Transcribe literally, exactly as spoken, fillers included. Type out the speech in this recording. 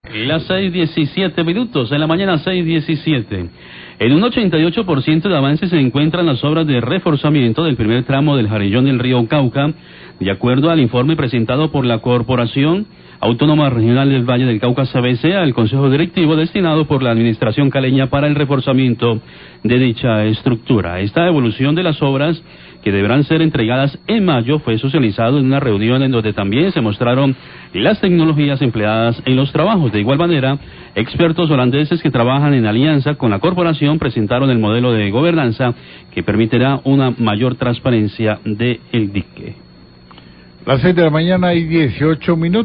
Las seis diecisiete minutos, en la mañana seis diecisiete. En un ochenta y ocho por ciento de avance se encuentran las obras de reforzamiento del primer tramo del Jarillón del río Cauca, de acuerdo al informe presentado por la Corporación Autónoma Regional del Valle del Cauca C B C al Consejo Directivo destinado por la Administración Caleña para el reforzamiento de dicha estructura. Esta evolución de las obras, que deberán ser entregadas en mayo, fue socializado en una reunión en donde también se mostraron las tecnologías empleadas en los trabajos. De igual manera, expertos holandeses que trabajan en alianza con la corporación presentaron el modelo de gobernanza que permitirá una mayor transparencia del dique. Las seis de la mañana y dieciocho minutos.